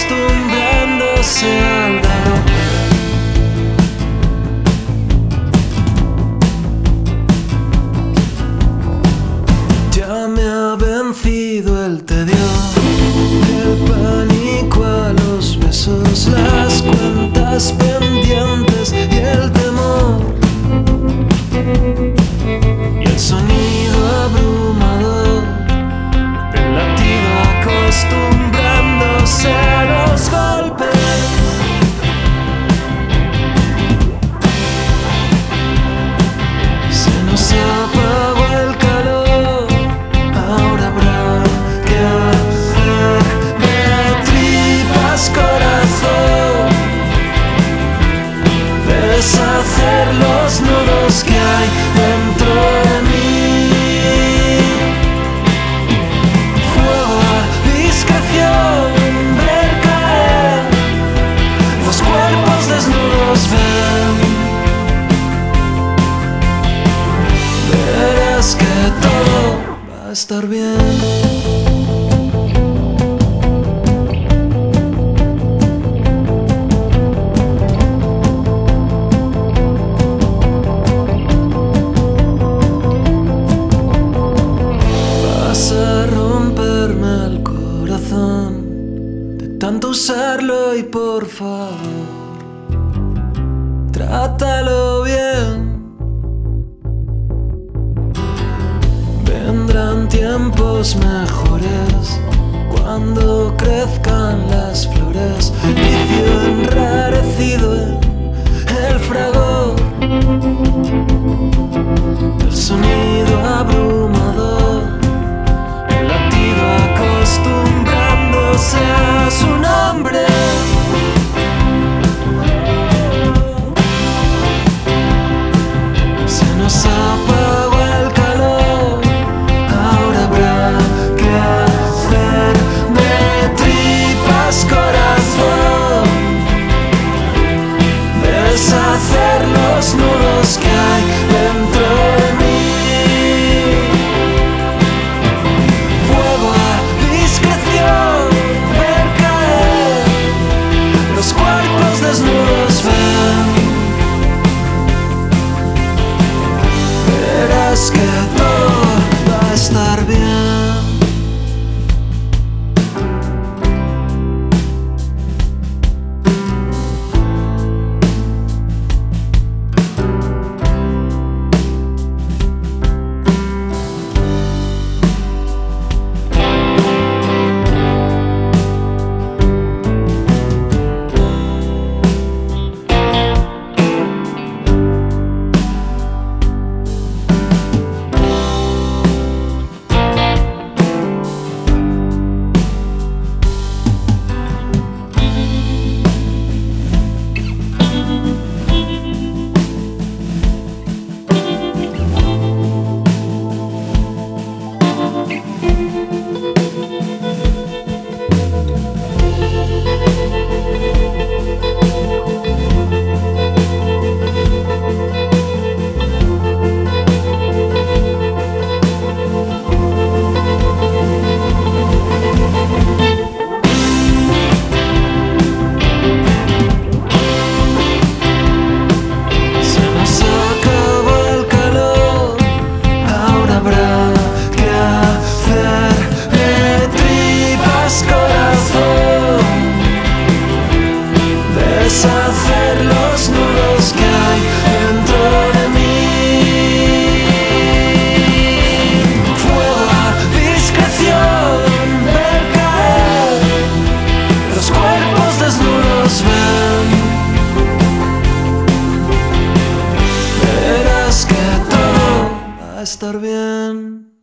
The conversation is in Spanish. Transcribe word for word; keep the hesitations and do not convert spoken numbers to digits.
acostumbrándose al galope. Ya me ha vencido el tedio, el pánico a los besos, las cuentas pendientes y el temor, y el sonido abrumador del latido acostumbrándose a los golpes. Se nos apagó el calor, ahora habrá que hacer de tripas corazón, deshacer los nudos que hay dentro de mí. Fuego a discreción, ver caer los cuerpos desnudos, ven. Verás que todo va a estar bien. De tanto usarlo, y por favor, trátalo bien. Vendrán tiempos mejores cuando crezcan las flores, vicio enrarecido en el fragor, el sonido abrumador, el latido acostumbrándose a su nombre. Se nos apagó el calor, ahora habrá que hacer de tripas corazón, deshacer los nudos que hay dentro de mí. Fuego a discreción, ver caer los cuerpos desnudos, ven. Verás que todo va a estar bien. Deshacer los nudos que hay dentro de mí. Fuego a discreción, ver caer los cuerpos desnudos, ven. Verás que todo va a estar bien.